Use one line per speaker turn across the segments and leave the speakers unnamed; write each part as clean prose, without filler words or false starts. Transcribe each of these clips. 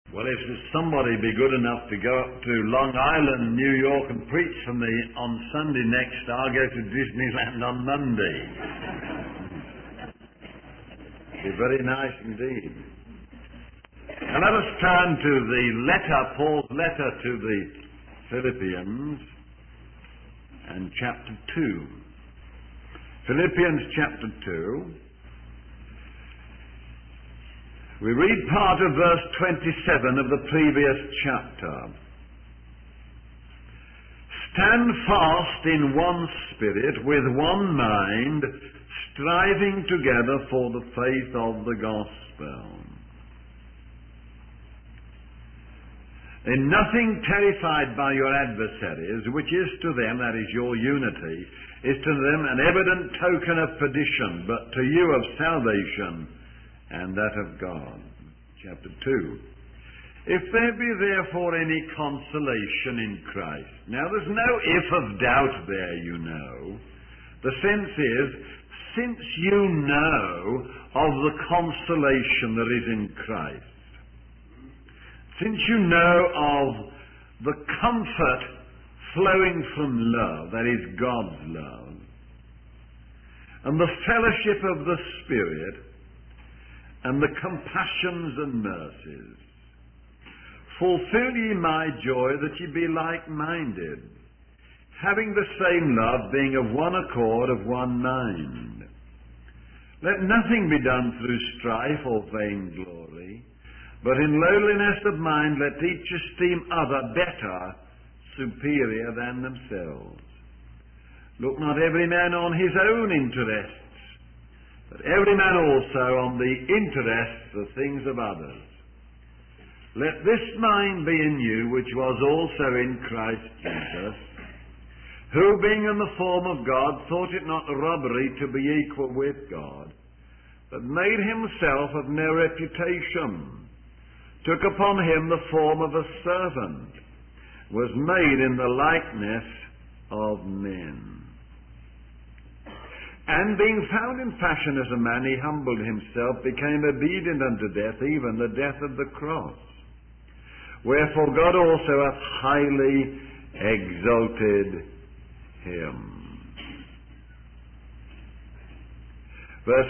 Well, if somebody be good enough to go up to Long Island, New York, and preach for me on Sunday next, I'll go to Disneyland on Monday. Be very nice indeed. And let us turn to the letter, Paul's letter to the Philippians, and chapter 2. Philippians chapter 2. We read part of verse 27 of the previous chapter. Stand fast in one spirit, with one mind, striving together for the faith of the gospel. In nothing terrified by your adversaries, which is to them, that is your unity, is to them an evident token of perdition, but to you of salvation, and that of God. Chapter 2. If there be therefore any consolation in Christ. Now there's no if of doubt there, you know. The sense is, since you know of the consolation that is in Christ, since you know of the comfort flowing from love, that is God's love, and the fellowship of the Spirit, and the compassions and mercies, fulfill ye my joy, that ye be like-minded, having the same love, being of one accord, of one mind. Let nothing be done through strife or vainglory, but in lowliness of mind let each esteem other better, superior than themselves. Look not every man on his own interests, but every man also on the interests of things of others. Let this mind be in you, which was also in Christ Jesus, who being in the form of God, thought it not robbery to be equal with God, but made himself of no reputation, took upon him the form of a servant, was made in the likeness of men. And being found in fashion as a man, he humbled himself, became obedient unto death, even the death of the cross. Wherefore God also hath highly exalted him. Verse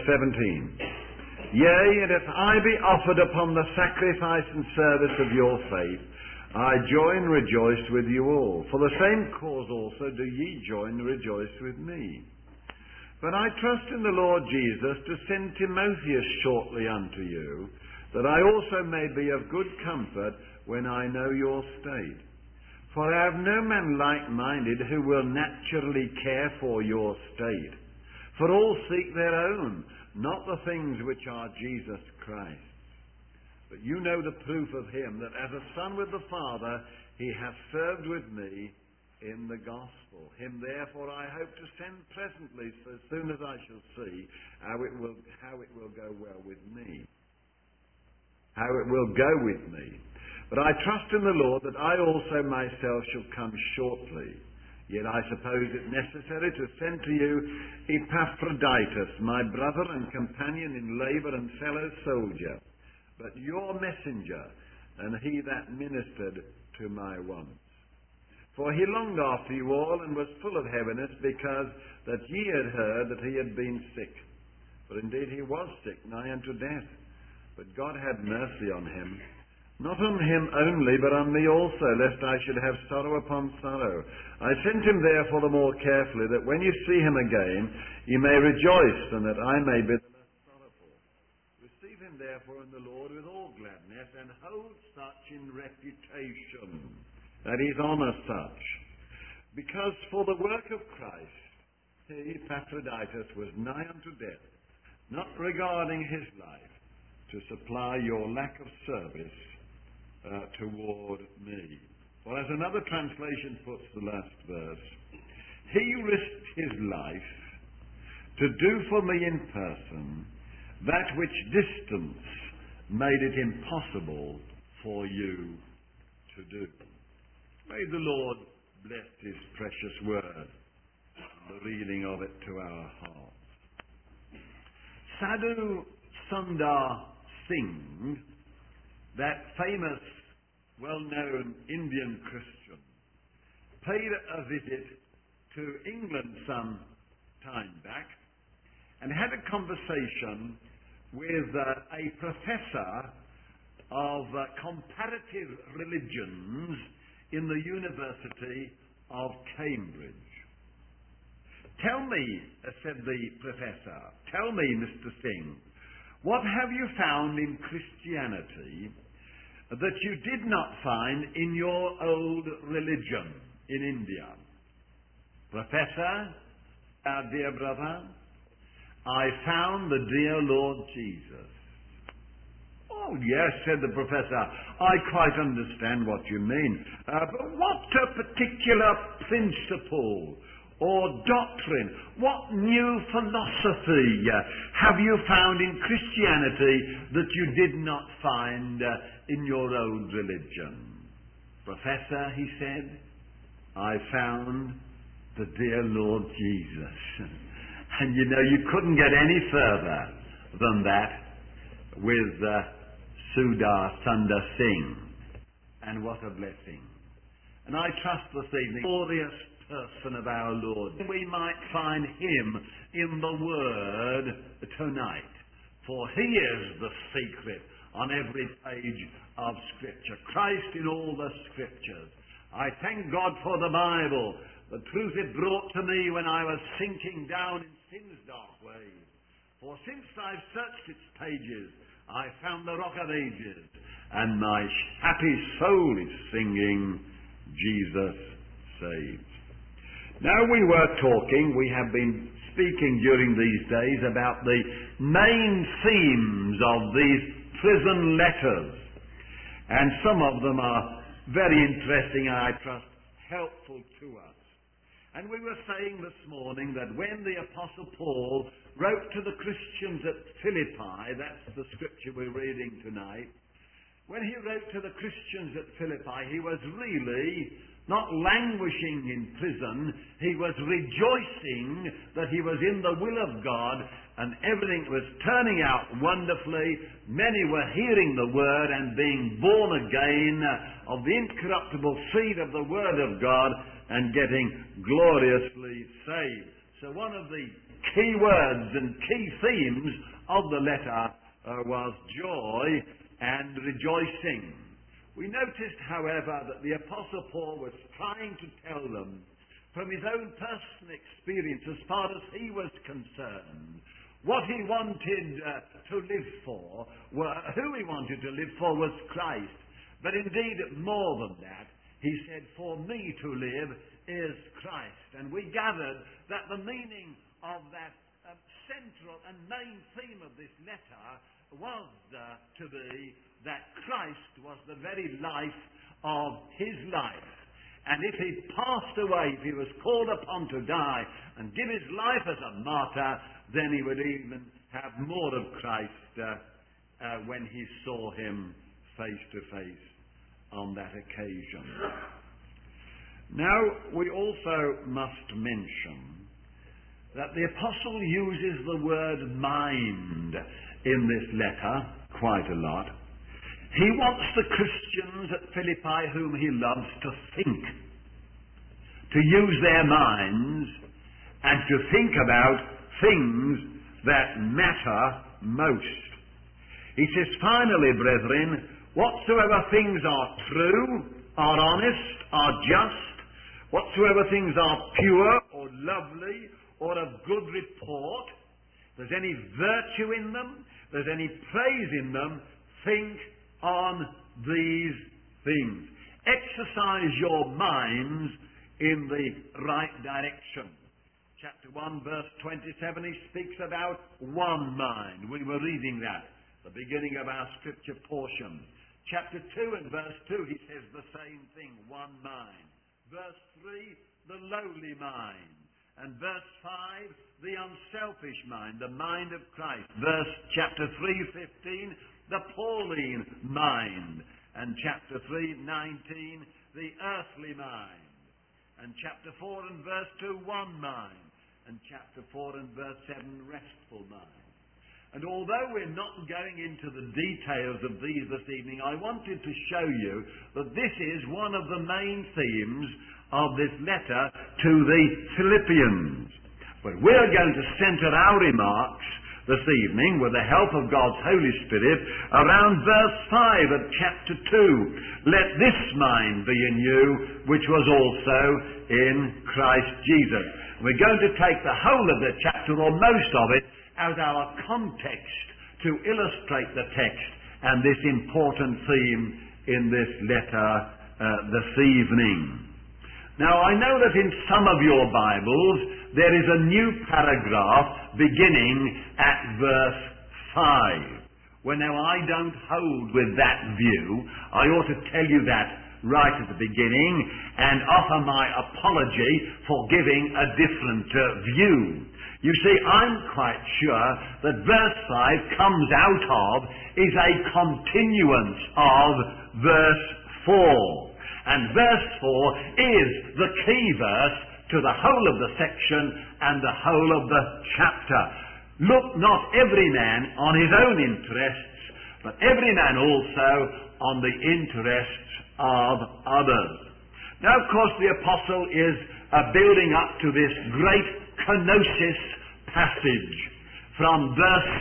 17. Yea, and if I be offered upon the sacrifice and service of your faith, I join and rejoice with you all. For the same cause also do ye join and rejoice with me. But I trust in the Lord Jesus to send Timotheus shortly unto you, that I also may be of good comfort when I know your state. For I have no man like-minded who will naturally care for your state. For all seek their own, not the things which are Jesus Christ. But you know the proof of him, that as a son with the Father, he hath served with me in the gospel. Him therefore I hope to send presently, so soon as I shall see how it will go well with me. How it will go with me. But I trust in the Lord that I also myself shall come shortly. Yet I suppose it necessary to send to you Epaphroditus, my brother and companion in labour and fellow soldier, but your messenger, and he that ministered to my wants. For he longed after you all, and was full of heaviness, because that ye had heard that he had been sick. For indeed he was sick, nigh unto death. But God had mercy on him, not on him only, but on me also, lest I should have sorrow upon sorrow. I sent him therefore the more carefully, that when you see him again, ye may rejoice, and that I may be the less sorrowful. Receive him therefore in the Lord with all gladness, and hold such in reputation, that is, honour such. Because for the work of Christ, he, Epaphroditus, was nigh unto death, not regarding his life, to supply your lack of service toward me. Or as another translation puts the last verse, he risked his life to do for me in person that which distance made it impossible for you to do. May the Lord bless his precious word and the reading of it to our hearts. Sadhu Sundar Singh that famous, well-known Indian Christian, paid a visit to England some time back and had a conversation with a professor of comparative religions in the University of Cambridge. "Tell me," said the professor, "tell me, Mr. Singh, what have you found in Christianity that you did not find in your old religion in India?" "Professor, our dear brother, I found the dear Lord Jesus." "Oh, yes," said the professor, "I quite understand what you mean. But what particular principle or doctrine, what new philosophy have you found in Christianity that you did not find in your old religion?" "Professor," he said, "I found the dear Lord Jesus." And you know, you couldn't get any further than that with Sudar Sundar Singh. And what a blessing. And I trust this evening, glorious person of our Lord, we might find him in the Word tonight. For he is the secret on every page of Scripture. Christ in all the Scriptures. I thank God for the Bible, the truth it brought to me when I was sinking down in sin's dark waves. For since I've searched its pages, I found the Rock of Ages, and my happy soul is singing, Jesus saves. Now we have been speaking during these days about the main themes of these prison letters. And some of them are very interesting and I trust helpful to us. And we were saying this morning that when the Apostle Paul wrote to the Christians at Philippi, that's the scripture we're reading tonight, when he wrote to the Christians at Philippi, he was really not languishing in prison, he was rejoicing that he was in the will of God and everything was turning out wonderfully. Many were hearing the word and being born again of the incorruptible seed of the word of God and getting gloriously saved. So one of the key words and key themes of the letter was joy and rejoicing. We noticed, however, that the Apostle Paul was trying to tell them from his own personal experience as far as he was concerned, what he wanted to live for, who he wanted to live for was Christ. But indeed, more than that, he said, "For me to live is Christ." And we gathered that the meaning of that central and main theme of this letter was to be that Christ was the very life of his life. And if he passed away, if he was called upon to die and give his life as a martyr, then he would even have more of Christ when he saw him face to face on that occasion. Now, we also must mention that the Apostle uses the word mind in this letter quite a lot. He wants the Christians at Philippi whom he loves to think, to use their minds and to think about things that matter most. He says, "Finally, brethren, whatsoever things are true, are honest, are just, whatsoever things are pure or lovely or of good report, if there's any virtue in them, if there's any praise in them, think on these things." Exercise your minds in the right direction. Chapter 1, verse 27, he speaks about one mind. We were reading that at the beginning of our scripture portion. Chapter 2 and verse 2, he says the same thing, one mind. Verse 3, the lowly mind. And verse 5, the unselfish mind, the mind of Christ. Chapter 3:15, the Pauline mind. And chapter 3:19, the earthly mind. And chapter 4 and verse 2, one mind. And chapter 4 and verse 7, restful mind. And although we're not going into the details of these this evening, I wanted to show you that this is one of the main themes of this letter to the Philippians. But we're going to centre our remarks this evening, with the help of God's Holy Spirit, around verse 5 of chapter 2. Let this mind be in you, which was also in Christ Jesus. We're going to take the whole of the chapter, or most of it, as our context to illustrate the text and this important theme in this letter this evening. Now, I know that in some of your Bibles there is a new paragraph beginning at verse 5. Well, now, I don't hold with that view. I ought to tell you that right at the beginning and offer my apology for giving a different view. You see, I'm quite sure that verse 5 comes out of, is a continuance of verse 4. And verse 4 is the key verse to the whole of the section and the whole of the chapter. Look not every man on his own interests, but every man also on the interests of others. Now, of course, the apostle is building up to this great kenosis passage from verse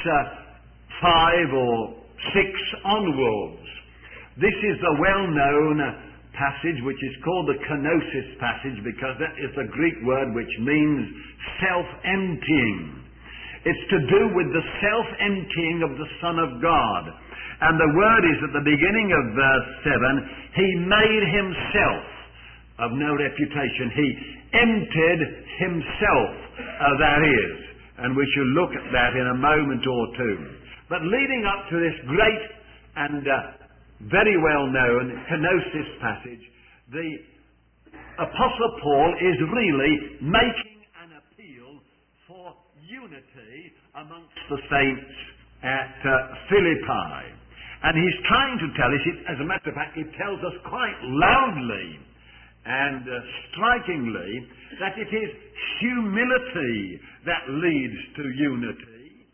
5 or 6 onwards. This is a well-known passage which is called the kenosis passage, because that is the Greek word which means self-emptying. It's to do with the self-emptying of the Son of God. And the word is at the beginning of verse 7, he made himself of no reputation. He emptied himself, that is. And we shall look at that in a moment or two. But leading up to this great and very well known kenosis passage, the Apostle Paul is really making an appeal for unity amongst the saints at Philippi. And he's trying to tell us, as a matter of fact, he tells us quite loudly and strikingly that it is humility that leads to unity.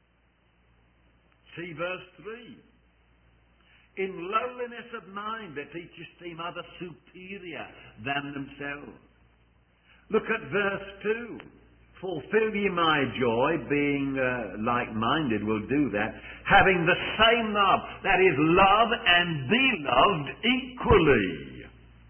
See verse 3. In lowliness of mind that each esteem others superior than themselves. Look at verse 2. Fulfill ye my joy, being like-minded, will do that, having the same love, that is, love and be loved equally,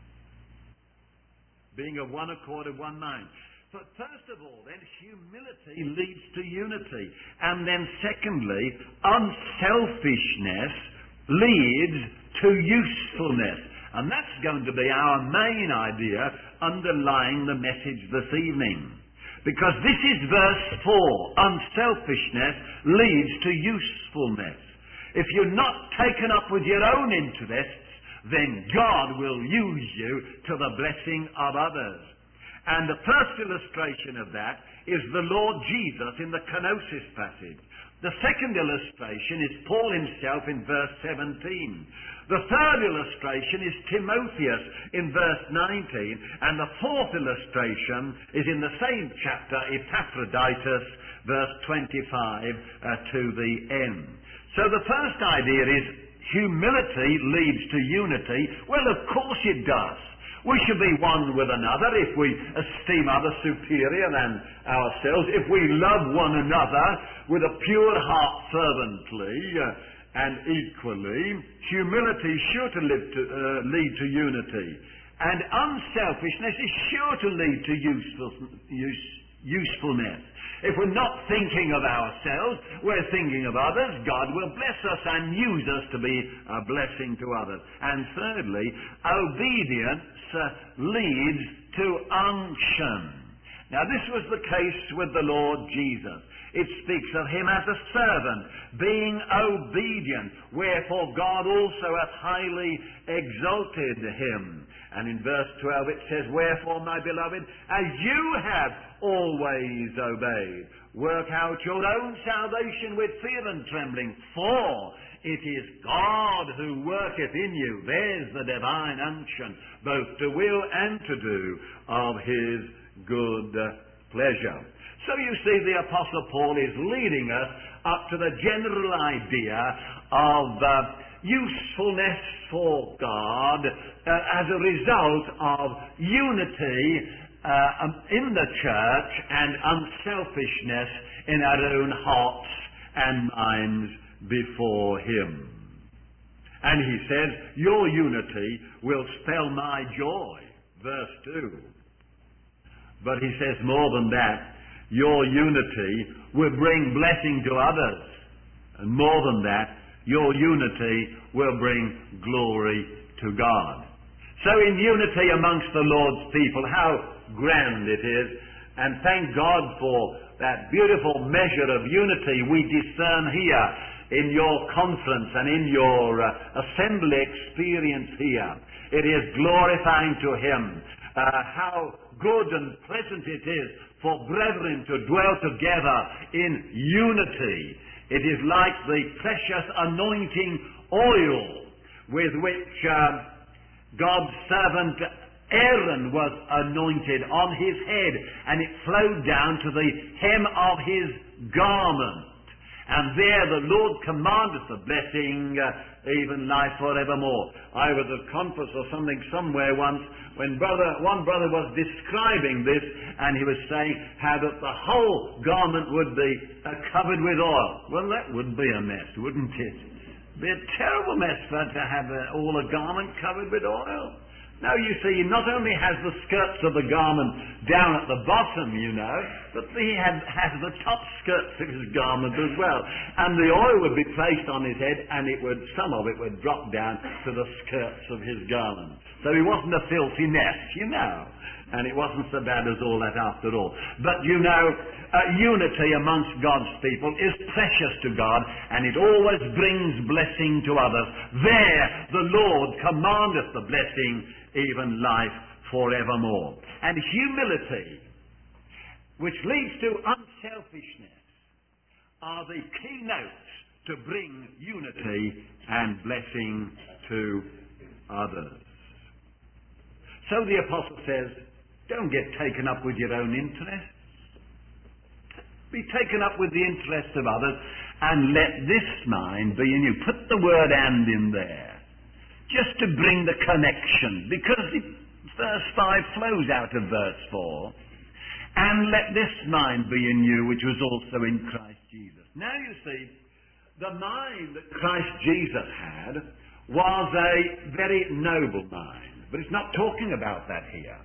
being of one accord, of one mind. But first of all, then, humility leads to unity. And then secondly, unselfishness leads to usefulness. And that's going to be our main idea underlying the message this evening. Because this is verse 4. Unselfishness leads to usefulness. If you're not taken up with your own interests, then God will use you to the blessing of others. And the first illustration of that is the Lord Jesus in the kenosis passage. The second illustration is Paul himself in verse 17. The third illustration is Timotheus in verse 19. And the fourth illustration is in the same chapter, Epaphroditus, verse 25 to the end. So the first idea is humility leads to unity. Well, of course it does. We should be one with another if we esteem others superior than ourselves, if we love one another with a pure heart fervently and equally. Humility is sure to lead to unity. And unselfishness is sure to lead to usefulness. If we're not thinking of ourselves, we're thinking of others, God will bless us and use us to be a blessing to others. And thirdly, obedience leads to unction. Now, this was the case with the Lord Jesus. It speaks of him as a servant, being obedient, wherefore God also hath highly exalted him. And in verse 12 it says, wherefore, my beloved, as you have always obeyed, work out your own salvation with fear and trembling, for it is God who worketh in you. There's the divine unction, both to will and to do of his good pleasure. So you see, the Apostle Paul is leading us up to the general idea of usefulness for God as a result of unity in the church and unselfishness in our own hearts and minds before Him. And he says, your unity will spell my joy. Verse 2. But he says more than that. Your unity will bring blessing to others. And more than that, your unity will bring glory to God. So in unity amongst the Lord's people, how grand it is. And thank God for that beautiful measure of unity we discern here in your conference and in your assembly experience here. It is glorifying to Him how good and pleasant it is for brethren to dwell together in unity. It is like the precious anointing oil with which God's servant Aaron was anointed on his head, and it flowed down to the hem of his garment. And there the Lord commandeth the blessing, even life forevermore. I was at a conference or something somewhere once when one brother was describing this, and he was saying how that the whole garment would be covered with oil. Well, that would be a mess, wouldn't it? It'd be a terrible mess to have all a garment covered with oil. Now, you see, he not only has the skirts of the garment down at the bottom, you know, but he has the top skirts of his garment as well. And the oil would be placed on his head, and some of it would drop down to the skirts of his garment. So he wasn't a filthy mess, you know. And it wasn't so bad as all that after all. But, you know, unity amongst God's people is precious to God, and it always brings blessing to others. There the Lord commandeth the blessing, even life forevermore. And humility, which leads to unselfishness, are the keynotes to bring unity and blessing to others. So the Apostle says, don't get taken up with your own interests. Be taken up with the interests of others, and let this mind be in you. Put the word "and" in there, just to bring the connection, because verse 5 flows out of verse 4. And let this mind be in you, which was also in Christ Jesus. Now you see, the mind that Christ Jesus had was a very noble mind, but it's not talking about that here.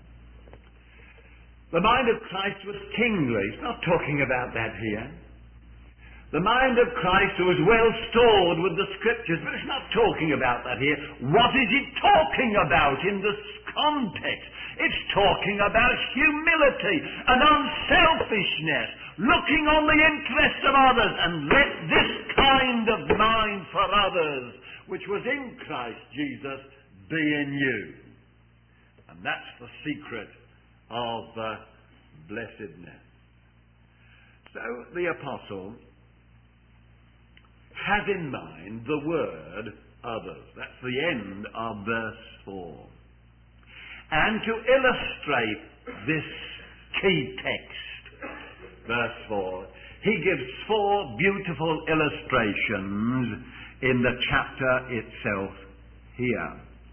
The mind of Christ was kingly. It's not talking about that here. The mind of Christ was well stored with the Scriptures, but it's not talking about that here. What is it talking about in this context? It's talking about humility and unselfishness, looking on the interests of others, and let this kind of mind for others, which was in Christ Jesus, be in you. And that's the secret of blessedness. So the Apostle has in mind the word others. That's the end of verse 4. And to illustrate this key text, verse 4, he gives 4 beautiful illustrations in the chapter itself here.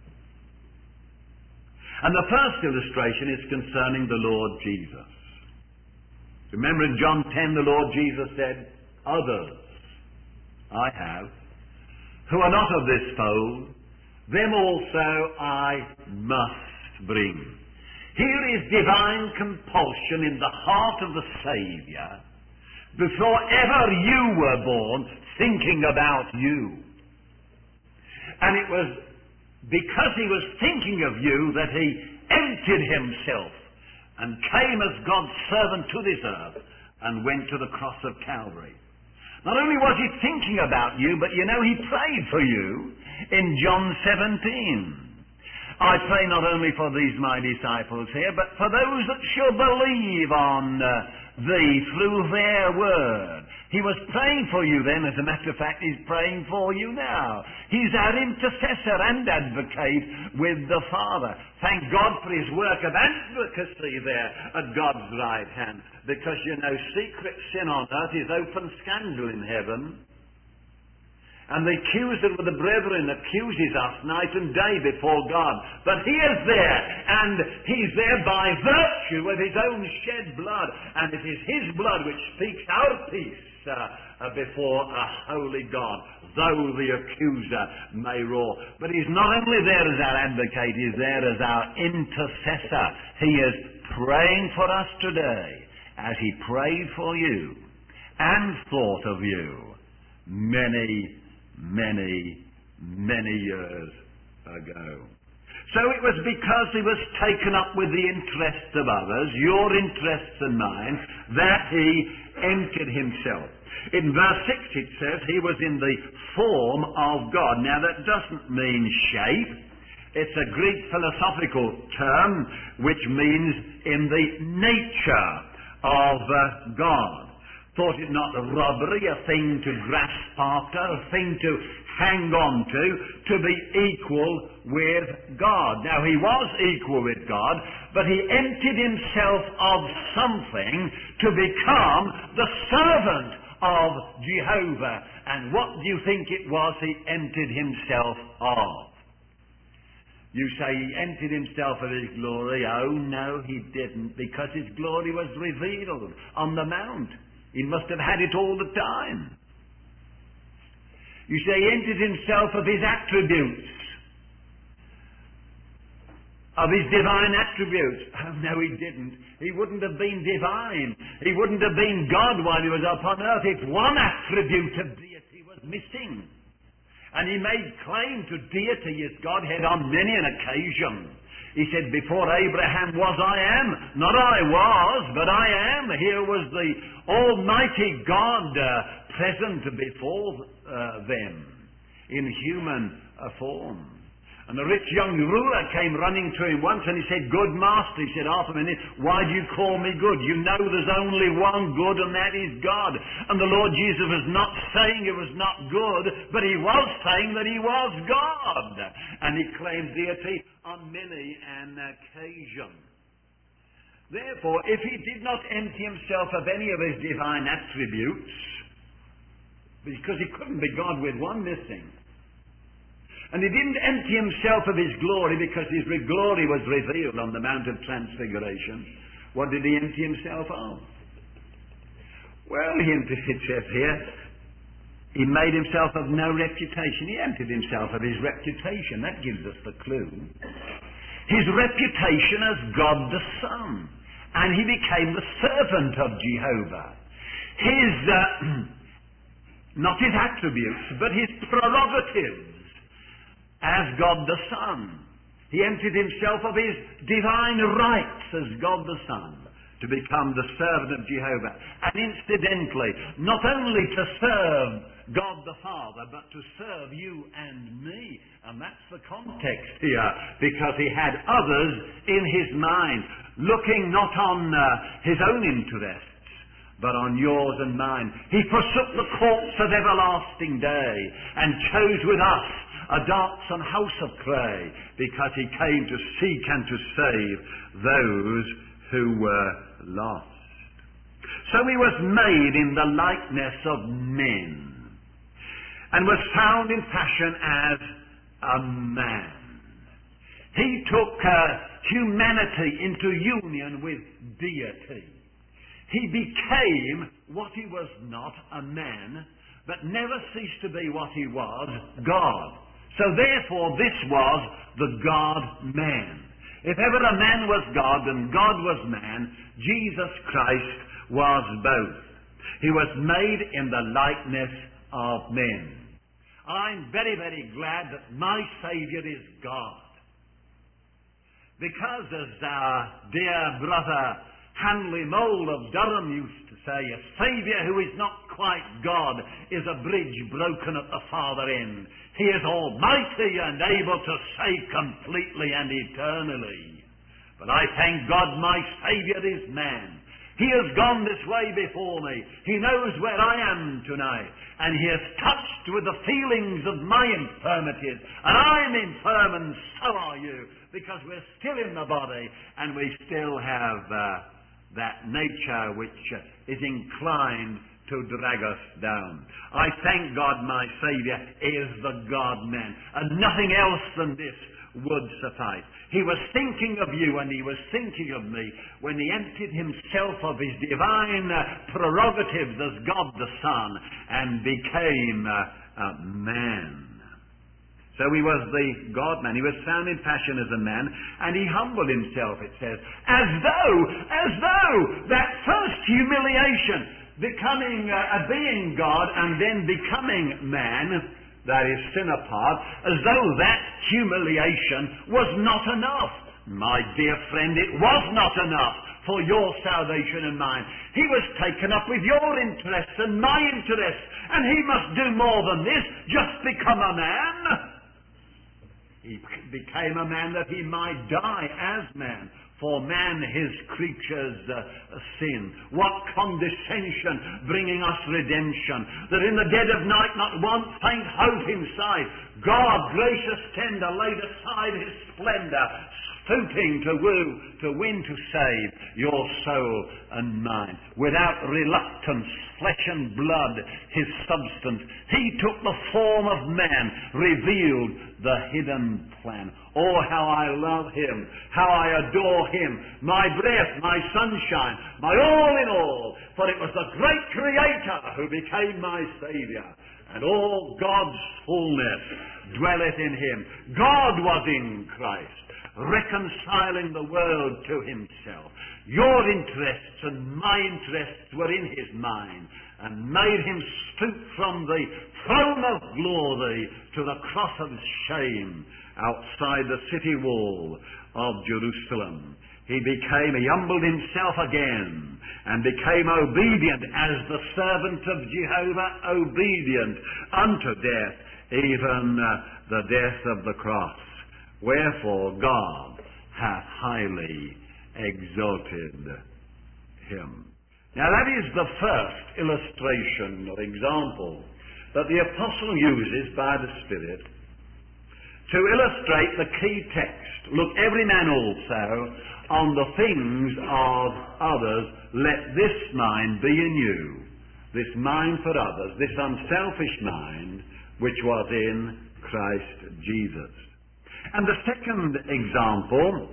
And the first illustration is concerning the Lord Jesus. Remember in John 10 the Lord Jesus said, others I have, who are not of this fold, them also I must bring. Here is divine compulsion in the heart of the Saviour, before ever you were born, thinking about you. And it was because he was thinking of you that he emptied himself and came as God's servant to this earth and went to the cross of Calvary. Not only was he thinking about you, but you know he prayed for you in John 17. I pray not only for these my disciples here, but for those that shall believe on thee through their word.
He was praying for you then. As a matter of fact, he's praying for you now. He's our intercessor and advocate with the Father. Thank God for his work of advocacy there at God's right hand. Because, you know, secret sin on earth is open scandal in heaven. And the accuser of the brethren accuses us night and day before God. But he is there, and he's there by virtue of his own shed blood. And it is his blood which speaks our peace before a holy God, though the accuser may roar. But he's not only there as our advocate, he's there as our intercessor. He is praying for us today, as he prayed for you and thought of you many years ago. So it was because he was taken up with the interests of others, your interests and mine, that he emptied himself. In verse 6 it says he was in the form of God. Now that doesn't mean shape. It's a Greek philosophical term which means in the nature of God. Thought it not a robbery, a thing to grasp after, a thing to hang on to be equal with God. Now, he was equal with God, but he emptied himself of something to become the servant of Jehovah. And what do you think it was he emptied himself of? You say he emptied himself of his glory. Oh, no, he didn't, because his glory was revealed on the mount. He must have had it all the time. You say he emptied himself of his attributes, of his divine attributes. Oh, no, he didn't. He wouldn't have been divine. He wouldn't have been God while he was upon earth if one attribute of deity was missing. And he made claim to deity as Godhead on many an occasion. He said, before Abraham was, I am. Not I was, but I am. Here was the Almighty God present before them in human form. And the rich young ruler came running to him once and he said, good master. He said, half a minute, why do you call me good? You know there's only one good, and that is God. And the Lord Jesus was not saying it was not good, but he was saying that he was God. And he claimed deity on many an occasion. Therefore, if he did not empty himself of any of his divine attributes, because he couldn't be God with one missing, and he didn't empty himself of his glory because his glory was revealed on the Mount of Transfiguration, what did he empty himself of? Well, it says here, he made himself of no reputation. He emptied himself of his reputation. That gives us the clue. His reputation as God the Son. And he became the servant of Jehovah. His, not his attributes, but his prerogatives as God the Son. He emptied himself of his divine rights as God the Son to become the servant of Jehovah. And incidentally, not only to serve God the Father, but to serve you and me. And that's the context here, because he had others in his mind, looking not on his own interests, but on yours and mine. He forsook the courts of everlasting day and chose with us a darksome house of clay, because he came to seek and to save those who were lost. So he was made in the likeness of men, and was found in fashion as a man. He took humanity into union with deity. He became what he was not, a man, but never ceased to be what he was, God. So therefore this was the God-man. If ever a man was God and God was man, Jesus Christ was both. He was made in the likeness of men. I'm very, very glad that my Saviour is God. Because as our dear brother Hanley Mole of Durham used to say, a Saviour who is not quite God is a bridge broken at the farther end. He is almighty and able to save completely and eternally. But I thank God my Saviour is man, He has gone this way before me. He knows where I am tonight. And He has touched with the feelings of my infirmities. And I'm infirm and so are you. Because we're still in the body and we still have that nature which is inclined to drag us down. I thank God my Saviour is the God-man. And nothing else than this would suffice. He was thinking of you and He was thinking of me when He emptied Himself of His divine prerogatives as God the Son and became man. So He was the God-man. He was found in fashion as a man, and He humbled Himself, it says, as though that first humiliation, becoming being God and then becoming man, that is sin apart, as though that humiliation was not enough. My dear friend, it was not enough for your salvation and mine. He was taken up with your interests and my interests, and He must do more than this, just become a man. He became a man that He might die as man. For man, his creature's sin. What condescension, bringing us redemption. That in the dead of night not one faint hope in sight. God, gracious tender, laid aside His splendour, stooping to win to save your soul and mine. Without reluctance, flesh and blood, His substance. He took the form of man, revealed the hidden plan. Oh, how I love Him, how I adore Him, my breath, my sunshine, my all in all. For it was the great Creator who became my Saviour. And all God's fullness dwelleth in Him. God was in Christ, reconciling the world to Himself. Your interests and my interests were in His mind, and made Him stoop from the throne of glory to the cross of shame outside the city wall of Jerusalem. He humbled Himself again and became obedient as the servant of Jehovah, obedient unto death, even the death of the cross. Wherefore God hath highly exalted Him. Now that is the first illustration or example that the Apostle uses by the Spirit to illustrate the key text. Look, every man also on the things of others, let this mind be in you. This mind for others, this unselfish mind which was in Christ Jesus. And the second example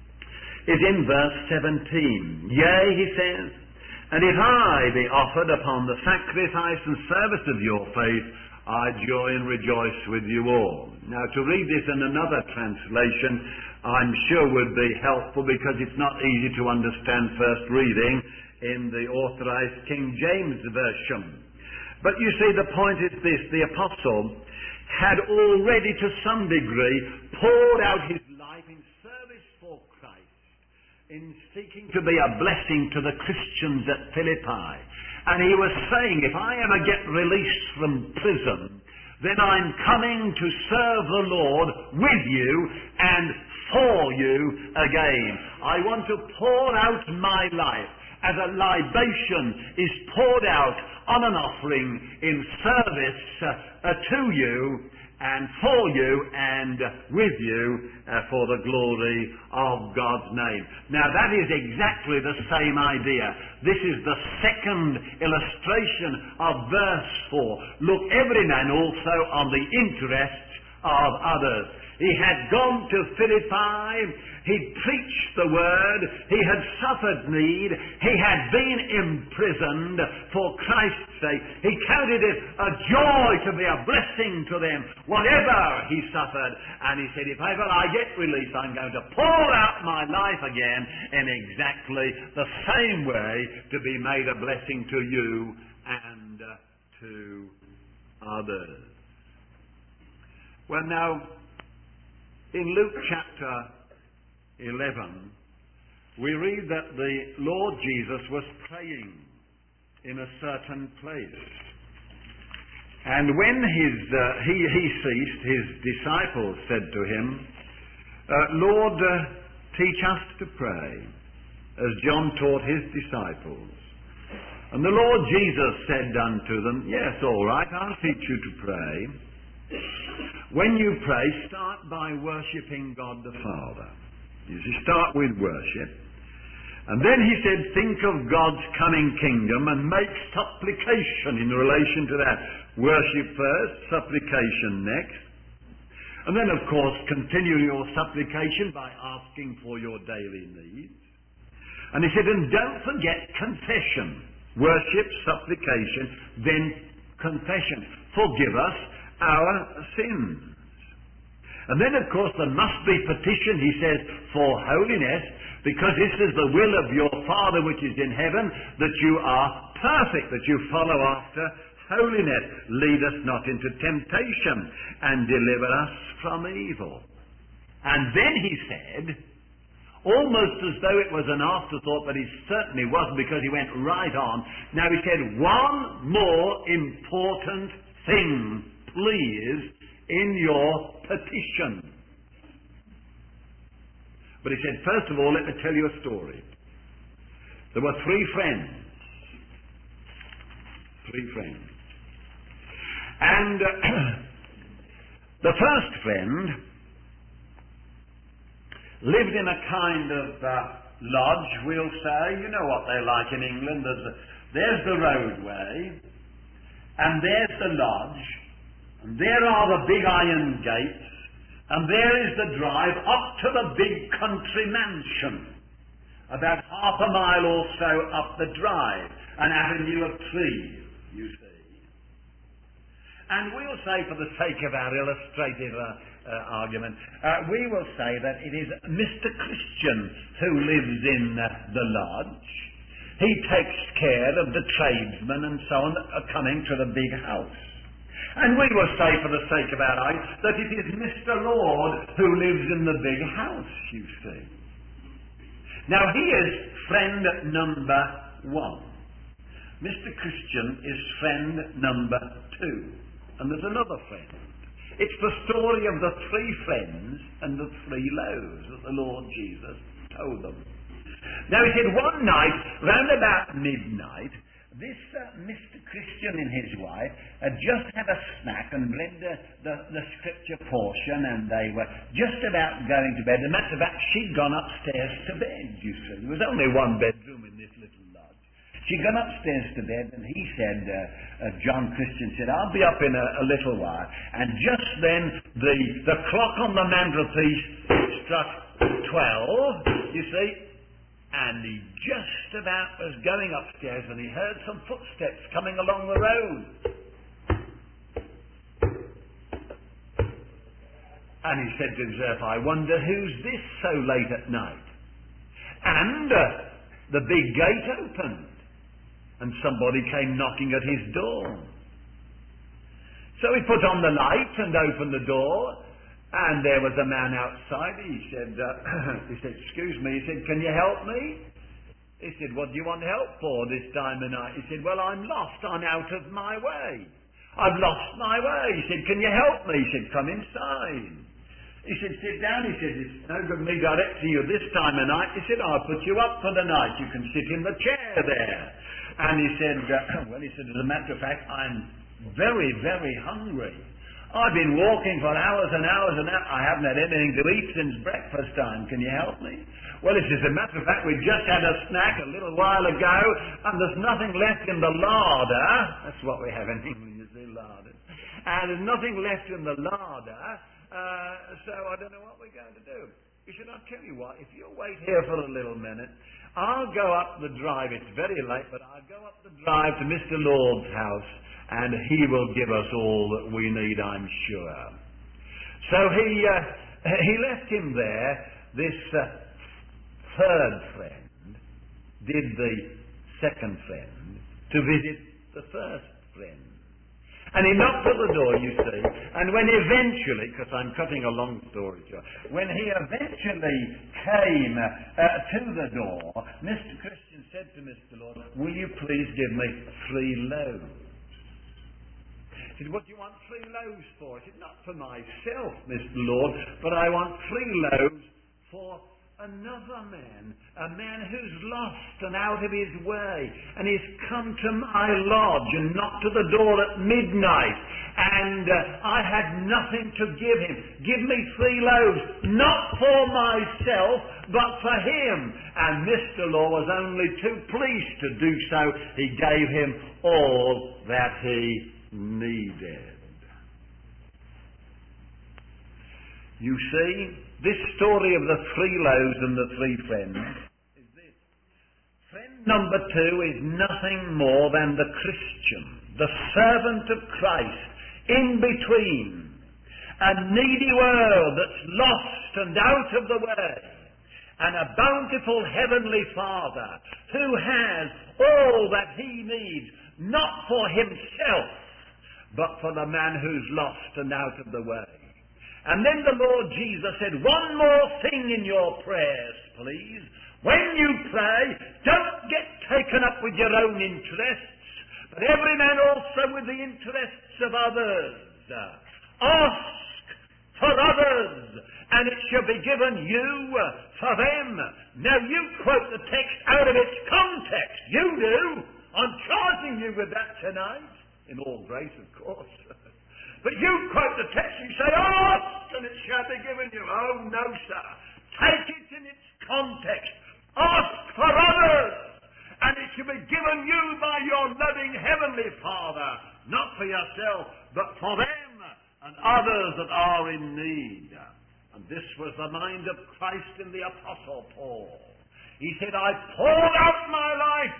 is in verse 17. Yea, he says, and if I be offered upon the sacrifice and service of your faith, I joy and rejoice with you all. Now, to read this in another translation, I'm sure would be helpful because it's not easy to understand first reading in the authorized King James Version. But you see, the point is this: the apostle had already to some degree poured out his life in service for Christ, in seeking to be a blessing to the Christians at Philippi. And he was saying, if I ever get released from prison, then I'm coming to serve the Lord with you and for you again. I want to pour out my life as a libation is poured out on an offering in service to you and for you and with you for the glory of God's name. Now that is exactly the same idea. This is the second illustration of verse 4. Look, every man also on the interests of others. He had gone to Philippi, he'd preached the word, he had suffered need, he had been imprisoned for Christ's sake. He counted it a joy to be a blessing to them, whatever he suffered. And he said, if ever I get released, I'm going to pour out my life again in exactly the same way to be made a blessing to you and to others. Well, now, in Luke chapter 11, we read that the Lord Jesus was praying in a certain place. And when he ceased, his disciples said to him, Lord, teach us to pray,
as John taught his disciples. And the Lord Jesus said unto them, yes, all right, I'll teach you to pray. When you pray, start by worshipping God the Father. You see, start with worship. And then he said, think of God's coming kingdom and make supplication in relation to that. Worship first, supplication next. And then, of course, continue your supplication by asking for your daily needs. And he said, and don't forget confession. Worship, supplication, then confession. Forgive us our sins. And then, of course, there must be petition, he says, for holiness, because this is the will of your Father which is in heaven, that you are perfect, that you follow after holiness. Lead us not into temptation, and deliver us from evil. And then he said, almost as though it was an afterthought, but he certainly wasn't, because he went right on. Now he said, one more important thing, please, in your petition. But he said, first of all, let me tell you a story. There were three friends. And the first friend lived in a kind of lodge, we'll say. You know what they're like in England. There's the roadway, and there's the lodge, and there are the big iron gates, and there is the drive up to the big country mansion, about half a mile or so up the drive, an avenue of trees, you see. And we'll say, for the sake of our illustrative argument, we will say that it is Mr. Christian who lives in the lodge. He takes care of the tradesmen and so on that are coming to the big house. And we will say, for the sake of our argument, that it is Mr. Lord who lives in the big house, you see. Now, he is friend number one. Mr. Christian is friend number two. And there's another friend. It's the story of the three friends and the three loaves that the Lord Jesus told them. Now he said, one night, round about midnight, this Mr. Christian and his wife had just had a snack and read the scripture portion, and they were just about going to bed. As a matter of fact, she'd gone upstairs to bed, you see. There was only one bedroom in this little lodge. She'd gone upstairs to bed, and he said, John Christian said, I'll be up in a little while. And just then, the clock on the mantelpiece struck 12, you see, and he just about was going upstairs, and he heard some footsteps coming along the road. And he said to himself, I wonder who's this so late at night? And the big gate opened, and somebody came knocking at his door. So he put on the light and opened the door, and there was a man outside. He said, excuse me. He said, can you help me? He said, what do you want help for this time of night? He said, well, I'm lost. I'm out of my way. I've lost my way. He said, can you help me? He said, come inside. He said, sit down. He said, it's no good me directing you this time of night. He said, I'll put you up for the night. You can sit in the chair there. And he said, as a matter of fact, I'm very, very hungry. I've been walking for hours and hours and hours. I haven't had anything to eat since breakfast time. Can you help me? Well, as a matter of fact, we just had a snack a little while ago, and there's nothing left in the larder. That's what we have in England, you see, larder. And there's nothing left in the larder, so I don't know what we're going to do. He said, I'll tell you what, if you'll wait here for a little minute, I'll go up the drive. It's very late, but I'll go up the drive to Mr. Lord's house, and he will give us all that we need, I'm sure. So he left him there. This third friend did the second friend to visit the first friend. And he knocked at the door, you see, and when eventually, because I'm cutting a long story short, when he eventually came to the door, Mr. Christian said to Mr. Lord, will you please give me 3 loaves? He said, what do you want 3 loaves for? He said, not for myself, Mr. Lord, but I want 3 loaves for
another man, a man who's lost and out of his way, and he's come to my lodge and knocked to the door at midnight, and I had nothing to give him. Give me 3 loaves, not for myself, but for him. And Mr. Law was only too pleased to do so. He gave him all that he needed. You see, this story of the 3 loaves and the 3 friends is this. Friend number 2 is nothing more than the Christian, the servant of Christ, in between a needy world that's lost and out of the way, and a bountiful heavenly Father who has all that he needs, not for himself, but for the man who's lost and out of the way. And then the Lord Jesus said, one more thing in your prayers, please. When you pray, don't get taken up with your own interests, but every man also with the interests of others. Ask for others, and it shall be given you for them. Now you quote the text out of its context. You do. I'm charging you with that tonight. In all grace, of course. But you quote the text, you say, ask and it shall be given you. Oh, no, sir. Take it in its context. Ask for others, and it shall be given you by your loving heavenly Father, not for yourself, but for them and others that are in need. And this was the mind of Christ in the Apostle Paul. He said, I poured out my life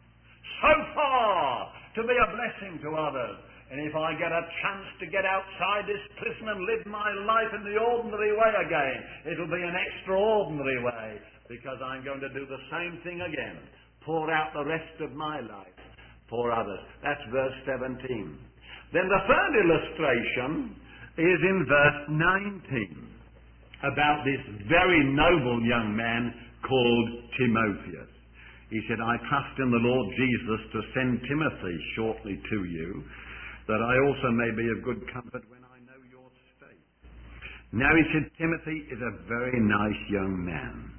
so far to be a blessing to others. And if I get a chance to get outside this prison and live my life in the ordinary way again, it'll be an extraordinary way, because I'm going to do the same thing again. Pour out the rest of my life for others. That's verse 17. Then the third illustration is in verse 19, about this very noble young man called Timotheus. He said, I trust in the Lord Jesus to send Timothy shortly to you, that I also may be of good comfort when I know your state. Now he said, Timothy is a very nice young man.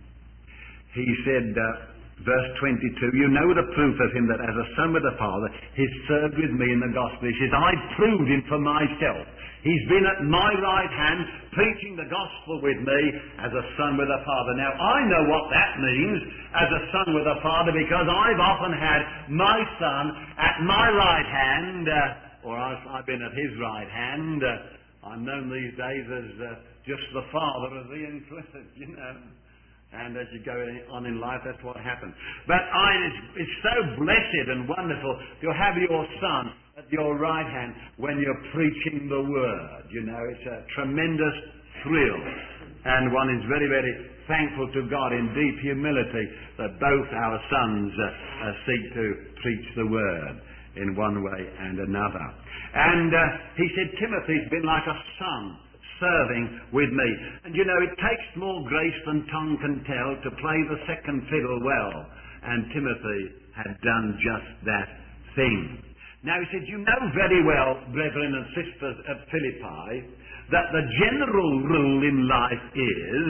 He said, verse 22, you know the proof of him that as a son with the Father, he's served with me in the gospel. He says, I proved him for myself. He's been at my right hand preaching the gospel with me as a son with the Father. Now, I know what that means as a son with the Father, because I've often had my son at my right hand, or I've been at his right hand. I'm known these days as just the father of the implicit, you know. And as you go on in life, that's what happens. But it's so blessed and wonderful to have your son at your right hand when you're preaching the word. You know, it's a tremendous thrill. And one is very, very thankful to God in deep humility that both our sons seek to preach the word in one way and another. And he said, Timothy's been like a son serving with me. And you know, it takes more grace than tongue can tell to play the second fiddle well. And Timothy had done just that thing. Now he said, you know very well, brethren and sisters at Philippi, that the general rule in life is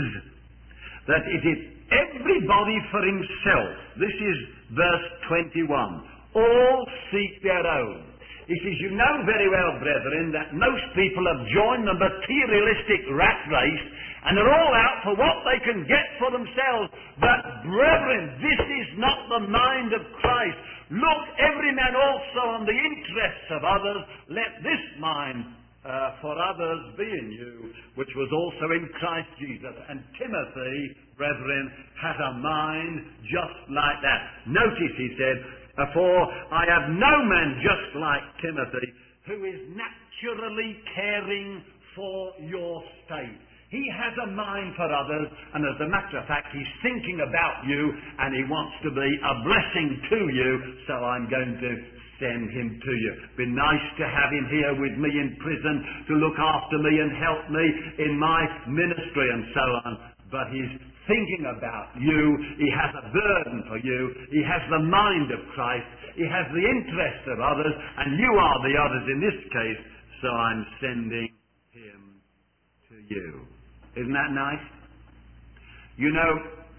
that it is everybody for himself. This is verse 21. All seek their own. He says, you know very well, brethren, that most people have joined the materialistic rat race and are all out for what they can get for themselves. But, brethren, this is not the mind of Christ. Look, every man also on the interests of others. Let this mind for others be in you, which was also in Christ Jesus. And Timothy, brethren, has a mind just like that. Notice, he said, for I have no man just like Timothy, who is naturally caring for your state. He has a mind for others, and as a matter of fact, he's thinking about you, and he wants to be a blessing to you, so I'm going to send him to you. Be nice to have him here with me in prison to look after me and help me in my ministry and so on. But he's thinking about you. He has a burden for you. He has the mind of Christ. He has the interest of others, and you are the others in this case, so I'm sending him to you. Isn't that nice? You know,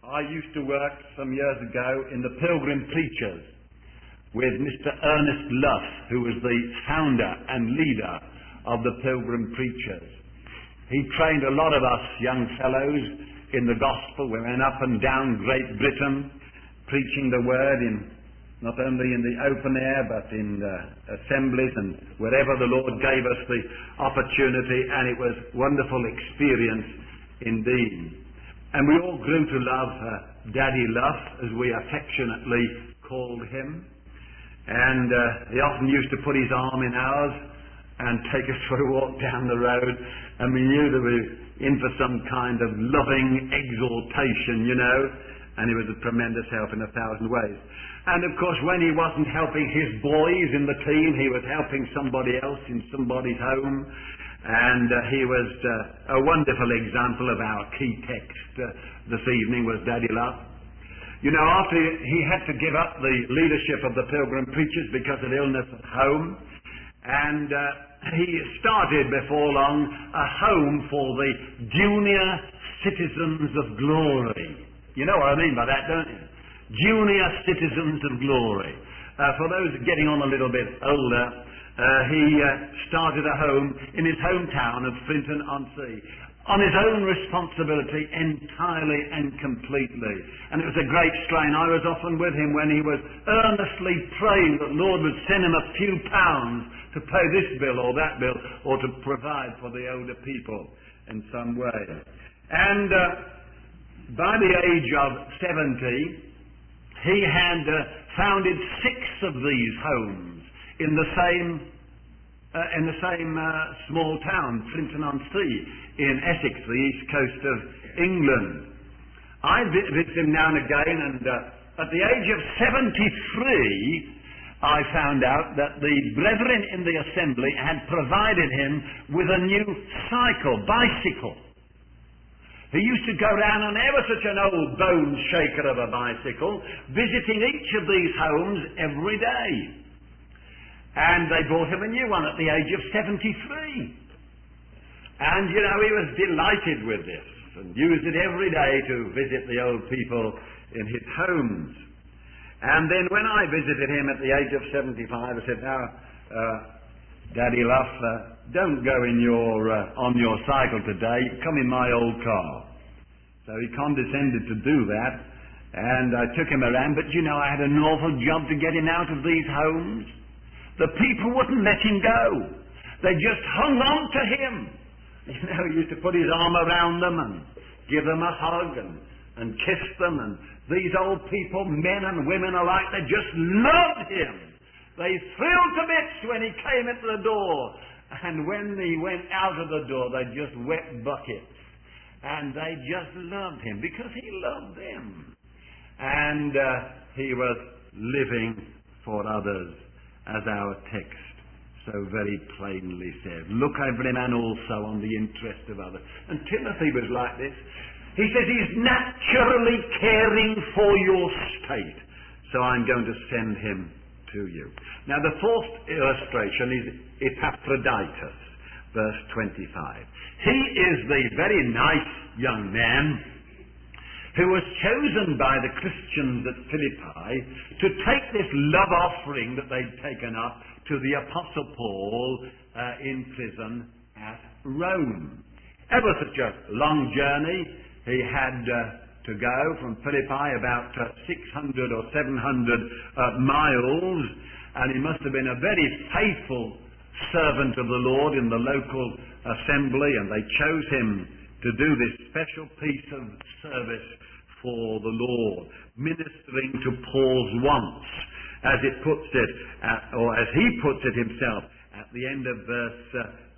I used to work some years ago in the Pilgrim Preachers with Mr. Ernest Luff, who was the founder and leader of the Pilgrim Preachers. He trained a lot of us young fellows in the gospel. We went up and down Great Britain preaching the word not only in the open air but in assemblies and wherever the Lord gave us the opportunity, and it was a wonderful experience indeed. And we all grew to love Daddy Luff, as we affectionately called him. And he often used to put his arm in ours and take us for a walk down the road, and we knew that we were in for some kind of loving exhortation, and he was a tremendous help in 1,000 ways. And of course, when he wasn't helping his boys in the team, he was helping somebody else in somebody's home, and he was a wonderful example of our key text this evening was Daddy Luff. After he had to give up the leadership of the Pilgrim Preachers because of illness at home, and he started before long a home for the junior citizens of glory. You know what I mean by that, don't you? Junior citizens of glory. For those getting on a little bit older, he started a home in his hometown of Frinton-on-Sea, on his own responsibility entirely and completely. And it was a great strain. I was often with him when he was earnestly praying that Lord would send him a few pounds to pay this bill or that bill, or to provide for the older people in some way. And by the age of 70, he had founded 6 of these homes in the same small town, Frinton-on-Sea, in Essex, the east coast of England. I visit him now and again, and at the age of 73, I found out that the brethren in the assembly had provided him with a new bicycle. He used to go down on ever such an old bone shaker of a bicycle, visiting each of these homes every day. And they bought him a new one at the age of 73. And, he was delighted with this and used it every day to visit the old people in his homes. And then when I visited him at the age of 75, I said, "Now, Daddy Luff, don't go on your cycle today. Come in my old car." So he condescended to do that, and I took him around. But, I had an awful job to get him out of these homes. The people wouldn't let him go. They just hung on to him. He used to put his arm around them and give them a hug and kiss them. And these old people, men and women alike, they just loved him. They thrilled to bits when he came into the door. And when he went out of the door, they just wept buckets. And they just loved him because he loved them. And he was living for others, as our text so very plainly says. Look every man also on the interest of others. And Timothy was like this. He says he's naturally caring for your state, so I'm going to send him to you. Now the fourth illustration is Epaphroditus, verse 25. He is the very nice young man who was chosen by the Christians at Philippi to take this love offering that they'd taken up to the Apostle Paul in prison at Rome. Ever such a long journey. He had to go from Philippi about 600 or 700 miles, and he must have been a very faithful servant of the Lord in the local assembly, and they chose him to do this special piece of service for the Lord, ministering to Paul's wants, as it puts it, or as he puts it himself, at the end of verse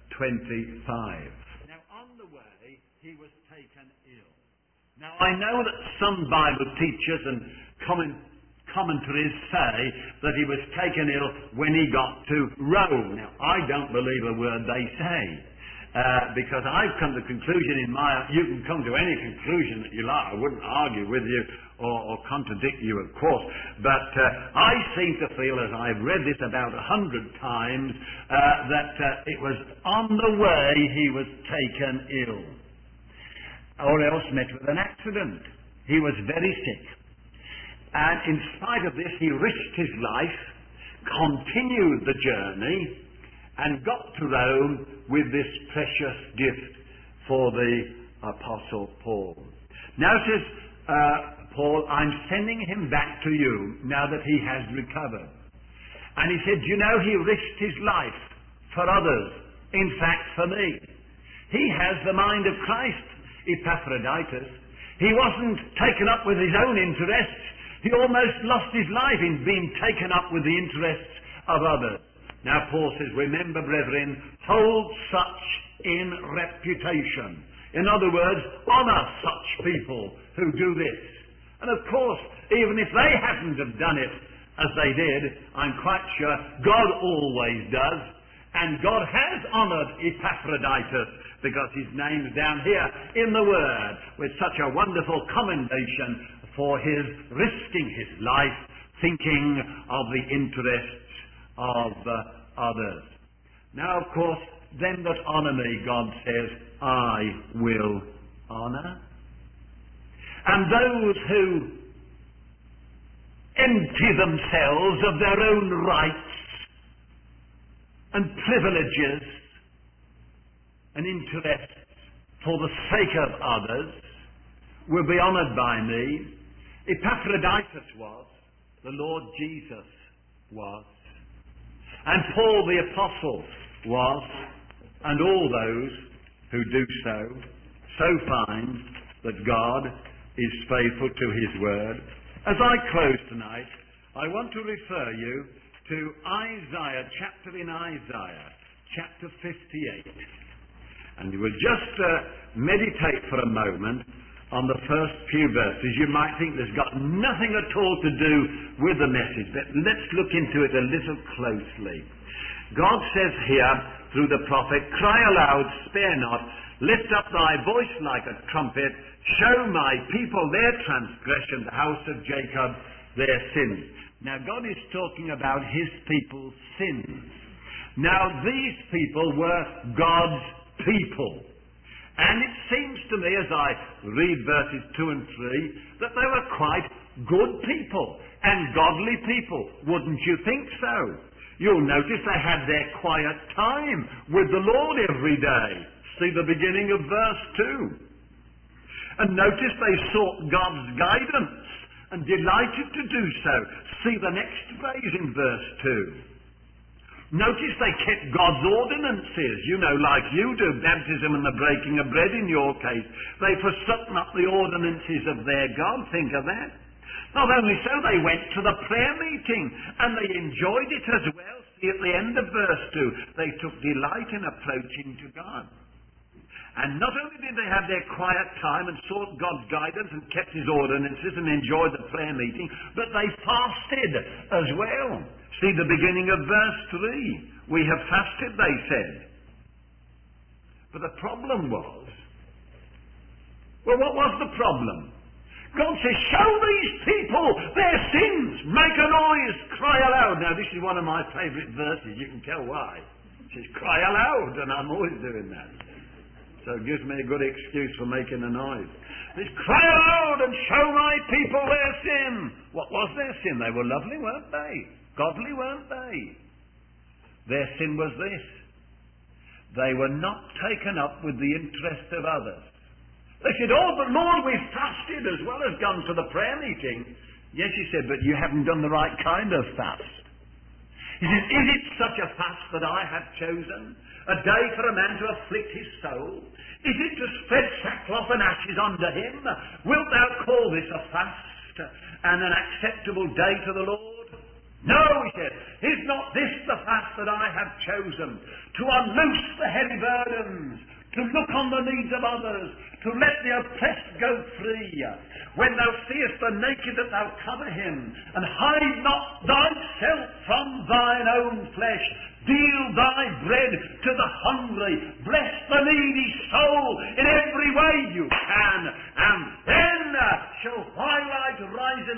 25. Now, on the way, he was taken ill. Now, I know that some Bible teachers and commentaries say that he was taken ill when he got to Rome. Now, I don't believe a word they say. Because I've come to the conclusion you can come to any conclusion that you like. I wouldn't argue with you or contradict you, of course. But I seem to feel, as I've read this about 100 times, that it was on the way he was taken ill. Or else met with an accident. He was very sick. And in spite of this, he risked his life, continued the journey, and got to Rome with this precious gift for the Apostle Paul. Now says Paul, I'm sending him back to you now that he has recovered. And he said, you know, he risked his life for others. In fact, for me. He has the mind of Christ, Epaphroditus. He wasn't taken up with his own interests. He almost lost his life in being taken up with the interests of others. Now Paul says, remember, brethren, hold such in reputation. In other words, honour such people who do this. And of course, even if they hadn't have done it as they did, I'm quite sure God always does. And God has honoured Epaphroditus because his name's down here in the Word with such a wonderful commendation for his risking his life, thinking of the interests of others. Now, of course, them that honour me, God says, I will honour. And those who empty themselves of their own rights and privileges and interests for the sake of others will be honoured by me. Epaphroditus was, the Lord Jesus was, and Paul the Apostle was, and all those who do so find that God is faithful to his word. As I close tonight, I want to refer you to Isaiah, chapter 58. And you will just meditate for a moment on the first few verses. You might think there's got nothing at all to do with the message, but let's look into it a little closely. God says here, through the prophet, cry aloud, spare not, lift up thy voice like a trumpet, show my people their transgression, the house of Jacob their sins. Now God is talking about his people's sins. Now these people were God's people. And it seems to me, as I read verses 2 and 3, that they were quite good people and godly people. Wouldn't you think so? You'll notice they had their quiet time with the Lord every day. See the beginning of verse 2. And notice they sought God's guidance and delighted to do so. See the next phrase in verse 2. Notice they kept God's ordinances, like you do, baptism and the breaking of bread in your case. They forsook not the ordinances of their God. Think of that. Not only so, they went to the prayer meeting and they enjoyed it as well. See, at the end of verse 2, they took delight in approaching to God. And not only did they have their quiet time and sought God's guidance and kept his ordinances and enjoyed the prayer meeting, but they fasted as well. See the beginning of verse 3. We have fasted, they said. But the problem was, well, what was the problem? God says, show these people their sins, make a noise, cry aloud. Now this is one of my favourite verses, you can tell why. It says, cry aloud, and I'm always doing that. So it gives me a good excuse for making a noise. It says, cry aloud and show my people their sin. What was their sin? They were lovely, weren't they? Godly, weren't they? Their sin was this. They were not taken up with the interest of others. They said, oh, but Lord, we've fasted as well as gone to the prayer meeting. Yes, he said, but you haven't done the right kind of fast. He said, is it such a fast that I have chosen? A day for a man to afflict his soul? Is it to spread sackcloth and ashes under him? Wilt thou call this a fast and an acceptable day to the Lord? No, he said, is not this the fast that I have chosen? To unloose the heavy burdens, to look on the needs of others, to let the oppressed go free. When thou seest the naked, that thou cover him, and hide not thyself from thine own flesh. Deal thy bread to the hungry. Bless the needy soul in every way you can. And then shall twilight rising of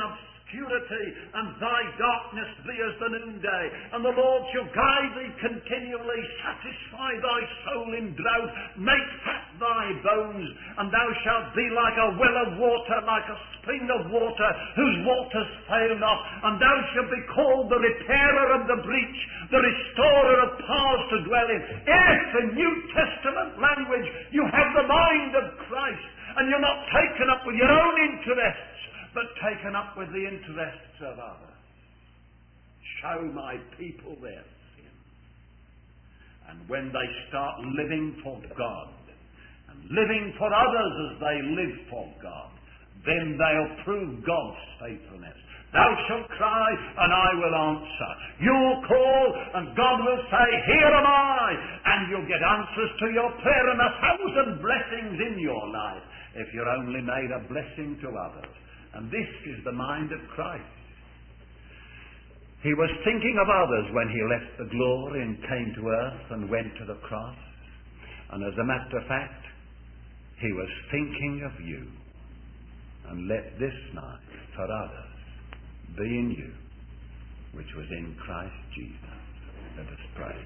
obscurity, and thy darkness be as the noonday. And the Lord shall guide thee continually, satisfy thy soul in drought, make fat thy bones, and thou shalt be like a well of water, like a spring of water, whose waters fail not. And thou shalt be called the repairer of the breach, the restorer of paths to dwell in. If, in New Testament language, you have the mind of Christ, and you're not taken up with your own interests, but taken up with the interests of others. Show my people their sin. And when they start living for God, and living for others as they live for God, then they'll prove God's faithfulness. Thou shalt cry, and I will answer. You'll call, and God will say, here am I. And you'll get answers to your prayer and 1,000 blessings in your life, if you're only made a blessing to others. And this is the mind of Christ. He was thinking of others when he left the glory and came to earth and went to the cross. And as a matter of fact, he was thinking of you. And let this night for others be in you, which was in Christ Jesus. Let us pray.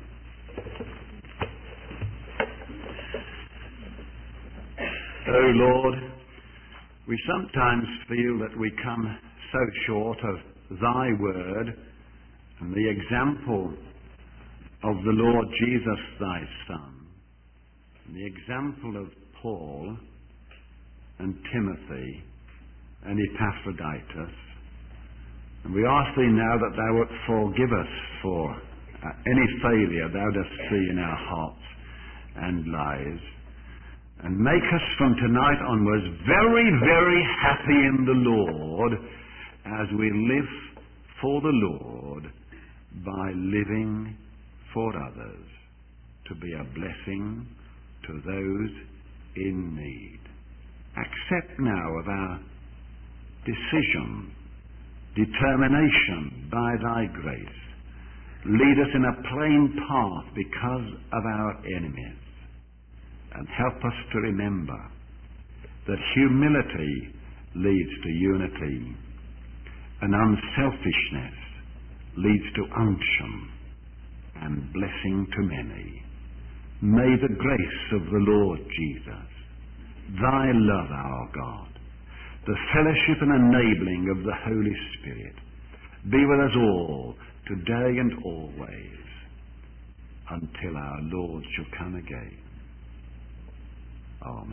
Oh Lord, we sometimes feel that we come so short of thy word and the example of the Lord Jesus, thy Son, and the example of Paul and Timothy and Epaphroditus. And we ask thee now that thou wilt forgive us for any failure thou dost see in our hearts and lives, and make us from tonight onwards very, very happy in the Lord as we live for the Lord by living for others, to be a blessing to those in need. Accept now of our decision, determination by thy grace. Lead us in a plain path because of our enemies. And help us to remember that humility leads to unity, and unselfishness leads to unction and blessing to many. May the grace of the Lord Jesus, thy love, our God, the fellowship and enabling of the Holy Spirit be with us all, today and always, until our Lord shall come again. Amen.